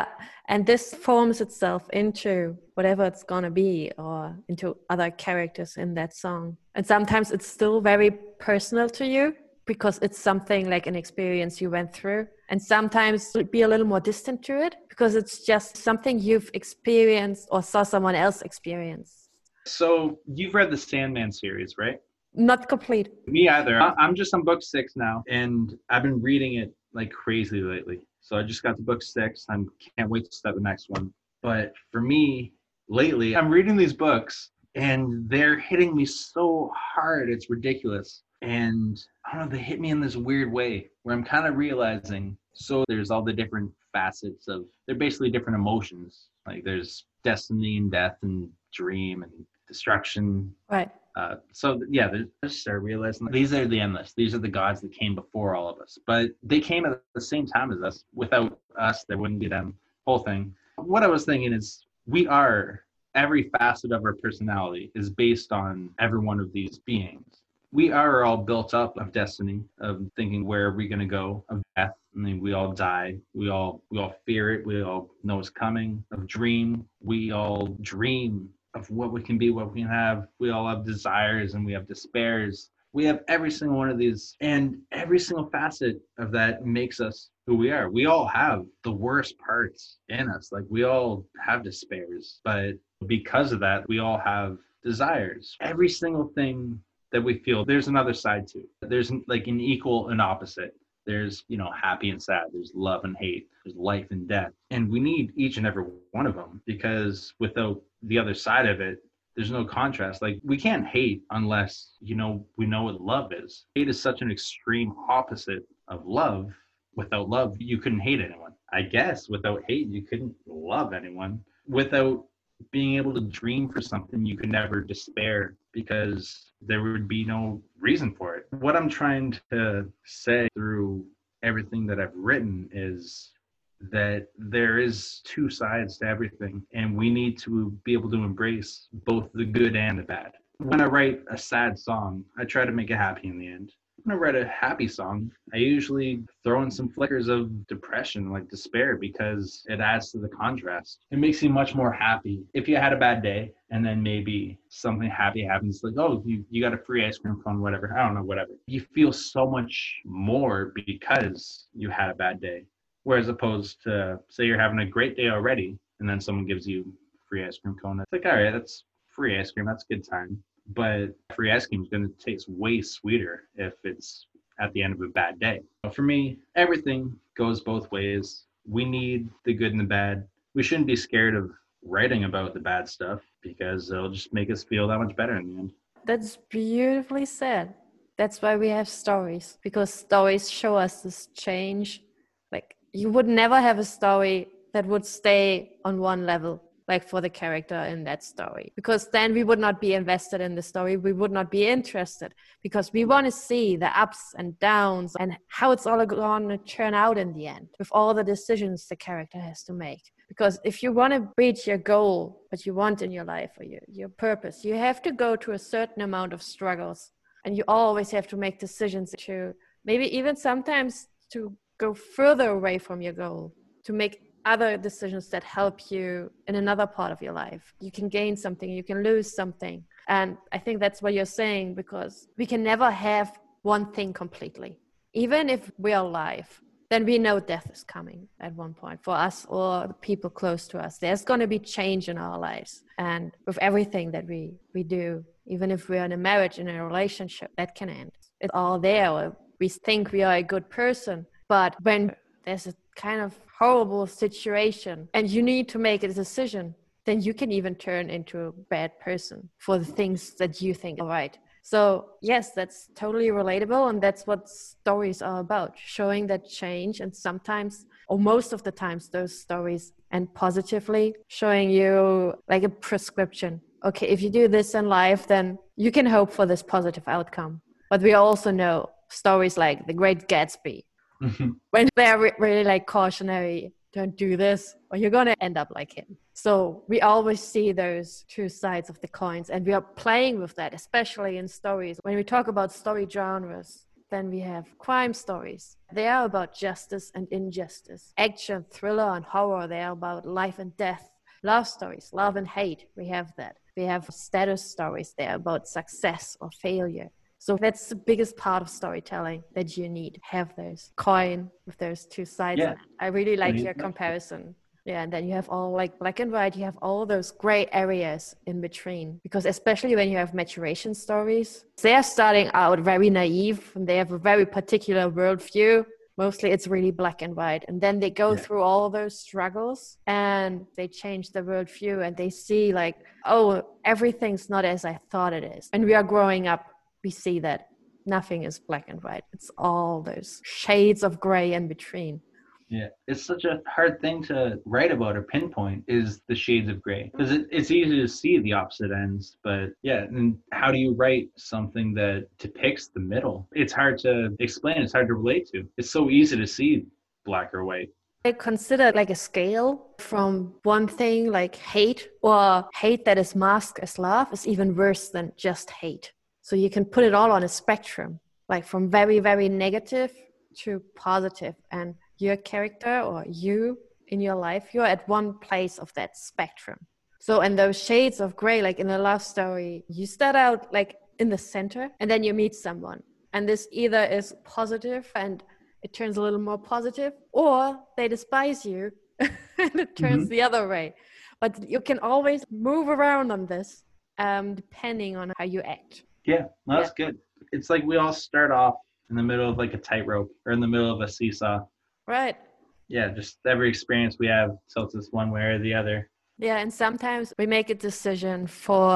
and this forms itself into whatever it's gonna be, or into other characters in that song. And sometimes it's still very personal to you because it's something like an experience you went through. And sometimes be a little more distant to it because it's just something you've experienced or saw someone else experience. So you've read the Sandman series, right? Not complete. Me either. I'm just on book 6 now, and I've been reading it like crazy lately. So I just got to book 6. I can't wait to start the next one. But for me, lately, I'm reading these books, and they're hitting me so hard. It's ridiculous. And I don't know, they hit me in this weird way where I'm kind of realizing, so there's all the different facets of, they're basically different emotions. Like there's destiny and death and dream and destruction. Right. So yeah, I just started realizing these are the endless. These are the gods that came before all of us, but they came at the same time as us. Without us, there wouldn't be them. Whole thing. What I was thinking is, every facet of our personality is based on every one of these beings. We are all built up of destiny, of thinking where are we going to go, of death. I mean, we all die. We all fear it. We all know it's coming. Of dream, we all dream of what we can be, what we can have. We all have desires and we have despairs. We have every single one of these, and every single facet of that makes us who we are. We all have the worst parts in us. Like we all have despairs, but because of that, we all have desires. Every single thing that we feel, there's another side to. There's like an equal and opposite. There's, happy and sad. There's love and hate. There's life and death. And we need each and every one of them, because without the other side of it, there's no contrast. Like we can't hate unless, we know what love is. Hate is such an extreme opposite of love. Without love, you couldn't hate anyone. I guess without hate, you couldn't love anyone. Without being able to dream for something, you could never despair, because there would be no reason for it. What I'm trying to say through everything that I've written is that there is two sides to everything, and we need to be able to embrace both the good and the bad. When I write a sad song, I try to make it happy in the end. When I write a happy song, I usually throw in some flickers of depression, like despair, because it adds to the contrast. It makes you much more happy. If you had a bad day and then maybe something happy happens, like, oh, you got a free ice cream cone, whatever. I don't know, whatever. You feel so much more because you had a bad day. Whereas opposed to, say you're having a great day already, and then someone gives you free ice cream cone. It's like, all right, that's free ice cream. That's a good time. But free ice cream is going to taste way sweeter if it's at the end of a bad day. But for me, everything goes both ways. We need the good and the bad. We shouldn't be scared of writing about the bad stuff, because it'll just make us feel that much better in the end. That's beautifully said. That's why we have stories, because stories show us this change. Like you would never have a story that would stay on one level, like for the character in that story, because then we would not be invested in the story. We would not be interested, because we want to see the ups and downs and how it's all going to turn out in the end with all the decisions the character has to make. Because if you want to reach your goal, what you want in your life or your purpose, you have to go to a certain amount of struggles, and you always have to make decisions to maybe even sometimes to go further away from your goal, to make other decisions that help you in another part of your life. You can gain something, you can lose something. And I think that's what you're saying, because we can never have one thing completely. Even if we're alive, then we know death is coming at one point for us or the people close to us. There's going to be change in our lives. And with everything that we do, even if we're in a marriage, in a relationship, that can end. It's all there. We think we are a good person, but when there's a kind of horrible situation and you need to make a decision, then you can even turn into a bad person for the things that you think are right. So yes, that's totally relatable. And that's what stories are about, showing that change. And sometimes, or most of the times, those stories end positively, showing you like a prescription. Okay, if you do this in life, then you can hope for this positive outcome. But we also know stories like The Great Gatsby, when they're really like cautionary, don't do this or you're going to end up like him. So we always see those two sides of the coins, and we are playing with that, especially in stories. When we talk about story genres, then we have crime stories. They are about justice and injustice. Action, thriller, and horror, they are about life and death. Love stories, love and hate, we have that. We have status stories, they're about success or failure. So that's the biggest part of storytelling that you need. Have those coin with those two sides. Yeah. I really like your comparison. Yeah, and then you have all like black and white, you have all those gray areas in between. Because especially when you have maturation stories, they're starting out very naive and they have a very particular worldview. Mostly it's really black and white. And then they go through all those struggles and they change the worldview and they see like, oh, everything's not as I thought it is. And we are growing up. We see that nothing is black and white. It's all those shades of gray in between. Yeah, it's such a hard thing to write about or pinpoint is the shades of gray, because it's easy to see the opposite ends. But yeah, and how do you write something that depicts the middle? It's hard to explain. It's hard to relate to. It's so easy to see black or white. I consider like a scale from one thing like hate, or hate that is masked as love is even worse than just hate. So you can put it all on a spectrum, like from very, very negative to positive. And your character or you in your life, you're at one place of that spectrum. So in those shades of gray, like in a love story, you start out like in the center and then you meet someone. And this either is positive and it turns a little more positive, or they despise you and it turns the other way. But you can always move around on this depending on how you act. Yeah, well, that's good. It's like we all start off in the middle of like a tightrope or in the middle of a seesaw. Right. Yeah, just every experience we have tilts us one way or the other. Yeah, and sometimes we make a decision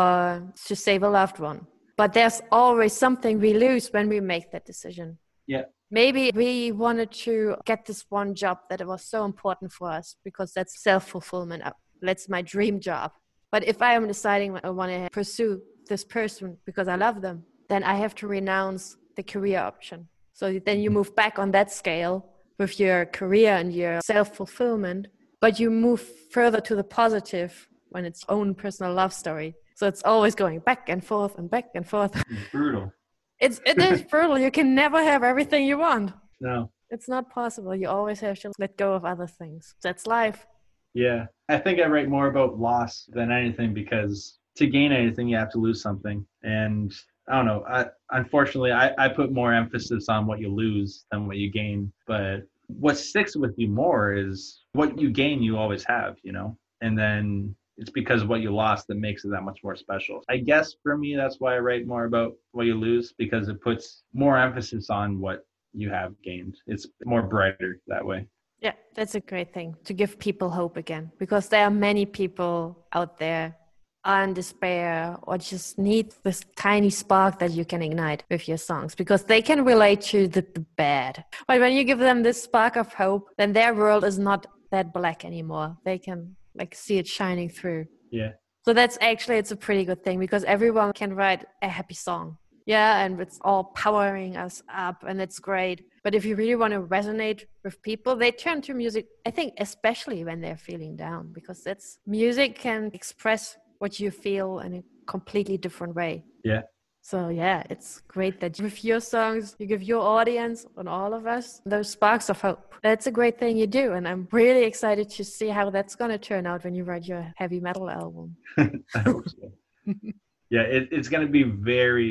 to save a loved one. But there's always something we lose when we make that decision. Yeah. Maybe we wanted to get this one job that was so important for us because that's self-fulfillment. That's my dream job. But if I am deciding I want to pursue this person because I love them, then I have to renounce the career option. So then you move back on that scale with your career and your self-fulfillment, but you move further to the positive when it's own personal love story. So it's always going back and forth and back and forth. It's brutal. It is brutal. You can never have everything you want. No. It's not possible. You always have to let go of other things. That's life. Yeah. I think I write more about loss than anything, because to gain anything, you have to lose something. And I don't know. Unfortunately, I put more emphasis on what you lose than what you gain. But what sticks with you more is what you gain, you always have, you know? And then it's because of what you lost that makes it that much more special. I guess for me, that's why I write more about what you lose, because it puts more emphasis on what you have gained. It's more brighter that way. Yeah, that's a great thing, to give people hope again, because there are many people out there in despair or just need this tiny spark that you can ignite with your songs, because they can relate to the bad. But when you give them this spark of hope, then their world is not that black anymore. They can like see it shining through. Yeah. So that's actually, it's a pretty good thing, because everyone can write a happy song. Yeah, and it's all powering us up and it's great. But if you really want to resonate with people, they turn to music, I think, especially when they're feeling down, because music can express what you feel in a completely different way. Yeah. So yeah, it's great that with your songs, you give your audience and all of us those sparks of hope. That's a great thing you do. And I'm really excited to see how that's going to turn out when you write your heavy metal album. I hope so. Yeah, it's going to be very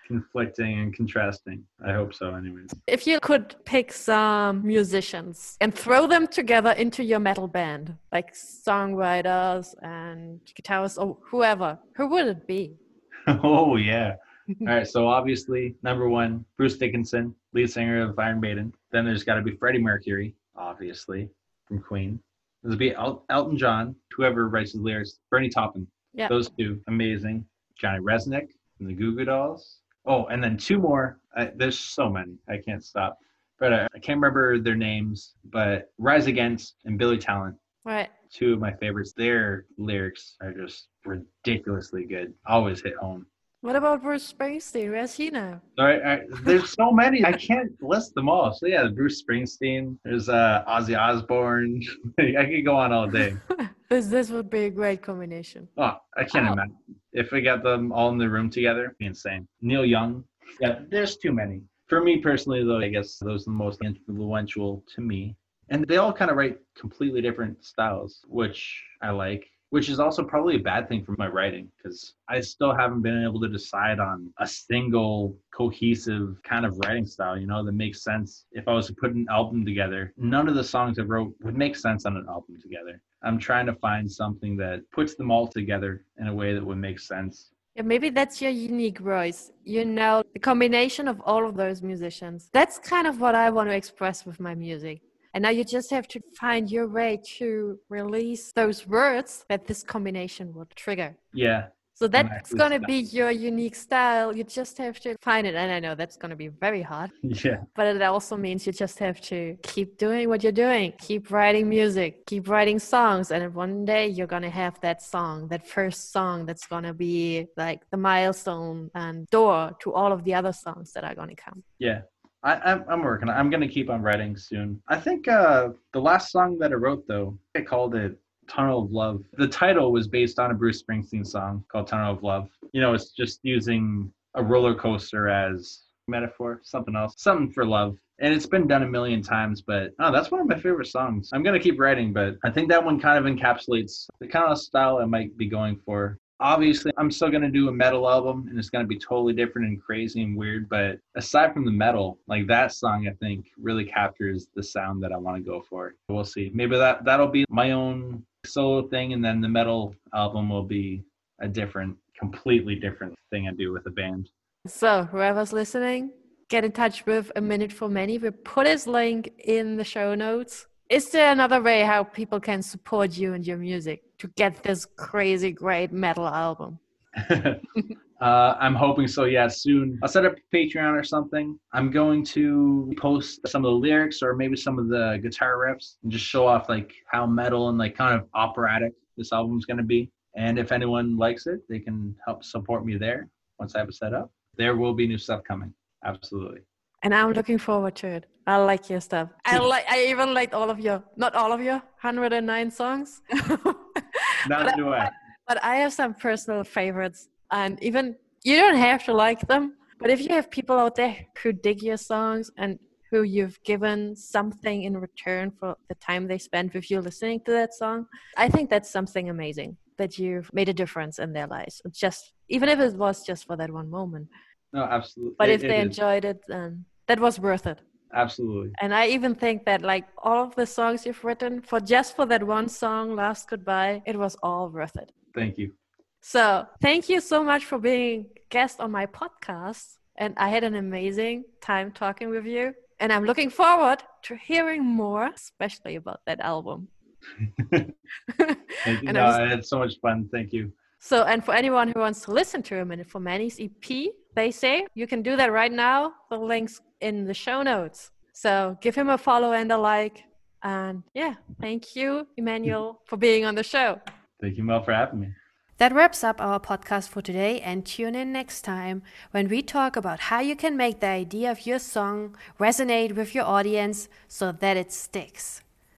conflicting and contrasting. I hope so, anyways. If you could pick some musicians and throw them together into your metal band, like songwriters and guitarists or whoever, who would it be? Oh, yeah. All right, so obviously, number one, Bruce Dickinson, lead singer of Iron Maiden. Then there's got to be Freddie Mercury, obviously, from Queen. There'll be Elton John, whoever writes his lyrics, Bernie Taupin. Yeah. Those two, amazing. Johnny Resnick from the Goo Goo Dolls. Oh, and then two more. There's so many. I can't stop. But I can't remember their names, but Rise Against and Billy Talent. Right. Two of my favorites. Their lyrics are just ridiculously good. Always hit home. What about Bruce Springsteen? Where's he now? All right, there's so many. I can't list them all. So yeah, Bruce Springsteen. There's Ozzy Osbourne. I could go on all day. This would be a great combination. Oh, I can't imagine. If we got them all in the room together, it'd be insane. Neil Young. Yeah, there's too many. For me personally, though, I guess those are the most influential to me. And they all kind of write completely different styles, which I like. Which is also probably a bad thing for my writing, because I still haven't been able to decide on a single cohesive kind of writing style, that makes sense. If I was to put an album together, none of the songs I wrote would make sense on an album together. I'm trying to find something that puts them all together in a way that would make sense. Yeah, maybe that's your unique voice. The combination of all of those musicians. That's kind of what I want to express with my music. And now you just have to find your way to release those words that this combination would trigger. Yeah. So that's going to be your unique style. You just have to find it. And I know that's going to be very hard. Yeah. But it also means you just have to keep doing what you're doing. Keep writing music. Keep writing songs. And one day you're going to have that song, that first song that's going to be like the milestone and door to all of the other songs that are going to come. Yeah. I'm working. I'm going to keep on writing soon. I think the last song that I wrote, though, I called it Tunnel of Love. The title was based on a Bruce Springsteen song called Tunnel of Love. It's just using a roller coaster as metaphor, something for love. And it's been done a million times, but that's one of my favorite songs. I'm going to keep writing, but I think that one kind of encapsulates the kind of style I might be going for. Obviously, I'm still going to do a metal album, and it's going to be totally different and crazy and weird. But aside from the metal, like that song, I think really captures the sound that I want to go for. We'll see. Maybe that'll be my own solo thing, and then the metal album will be a completely different thing I do with a band. So whoever's listening, get in touch with A Minute for Many. We'll put his link in the show notes. Is there another way how people can support you and your music to get this crazy great metal album? I'm hoping so, yeah, soon. I'll set up a Patreon or something. I'm going to post some of the lyrics or maybe some of the guitar riffs and just show off like how metal and like kind of operatic this album's going to be. And if anyone likes it, they can help support me there once I have it set up. There will be new stuff coming. Absolutely. And I'm looking forward to it. I like your stuff. I even liked not all of your 109 songs. Neither do I. But I have some personal favorites. And even, you don't have to like them. But if you have people out there who dig your songs and who you've given something in return for the time they spent with you listening to that song, I think that's something amazing, that you've made a difference in their lives. Even if it was just for that one moment. No, absolutely. But if they enjoyed it, then that was worth it. Absolutely. And I even think that like all of the songs you've written for that one song, Last Goodbye, it was all worth it. Thank you. So thank you so much for being a guest on my podcast. And I had an amazing time talking with you. And I'm looking forward to hearing more, especially about that album. Thank you. I had so much fun. Thank you. So, and for anyone who wants to listen to A Minute for Many's EP, they say you can do that right now. The link's in the show notes. So give him a follow and a like. And yeah, thank you, Emmanuel, for being on the show. Thank you, Mel, for having me. That wraps up our podcast for today, and tune in next time when we talk about how you can make the idea of your song resonate with your audience so that it sticks.